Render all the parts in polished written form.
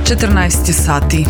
14 sati.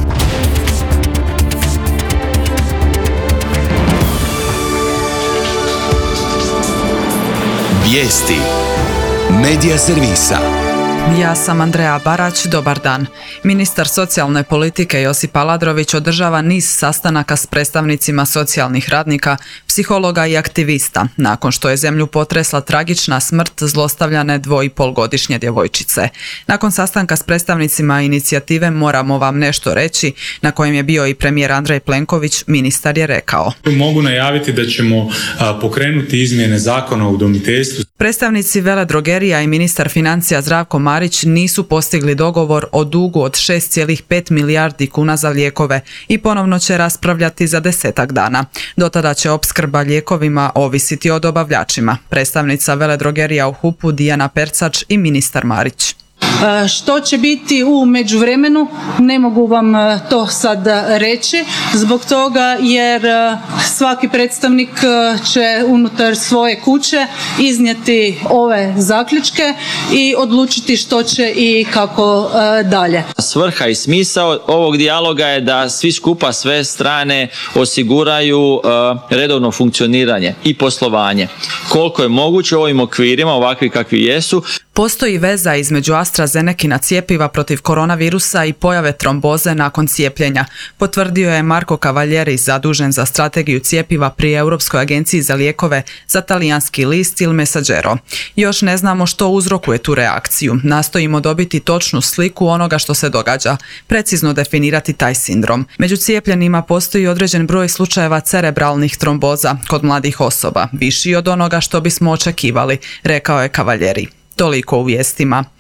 Vijesti Medija servisa. Ja sam Andreja Barać, dobar dan. Ministar socijalne politike Josip Aladrović održava niz sastanaka s predstavnicima socijalnih radnika, psihologa i aktivista, nakon što je zemlju potresla tragična smrt zlostavljane 2,5-godišnje djevojčice. Nakon sastanka s predstavnicima inicijative Moramo vam nešto reći, na kojem je bio i premijer Andrej Plenković, ministar je rekao: Mogu najaviti da ćemo pokrenuti izmjene zakona o udomiteljstvu. Predstavnici veledrogerija i ministar financija Zdravko Marić nisu postigli dogovor o dugu od 6,5 milijardi kuna za lijekove i ponovno će raspravljati za 10 dana. Do tada će opskrba lijekovima ovisiti o dobavljačima. Predstavnica veledrogerija u HUP-u Dijana Percač i ministar Marić. Što će biti u međuvremenu, ne mogu vam to sad reći, zbog toga jer svaki predstavnik će unutar svoje kuće iznijeti ove zaključke i odlučiti što će i kako dalje. Svrha i smisao ovog dijaloga je da svi skupa, sve strane osiguraju redovno funkcioniranje i poslovanje. Koliko je moguće u ovim okvirima, ovakvi kakvi jesu. Postoji veza između AstraZenekina cjepiva protiv koronavirusa i pojave tromboze nakon cijepljenja, potvrdio je Marco Cavalieri, zadužen za strategiju cjepiva pri Europskoj agenciji za lijekove, za talijanski list Il Messaggero. Još ne znamo što uzrokuje tu reakciju. Nastojimo dobiti točnu sliku onoga što se događa, precizno definirati taj sindrom. Među cijepljenima postoji određen broj slučajeva cerebralnih tromboza kod mladih osoba, viši od onoga što bismo očekivali, rekao je Cavalieri. Toliko u vijestima.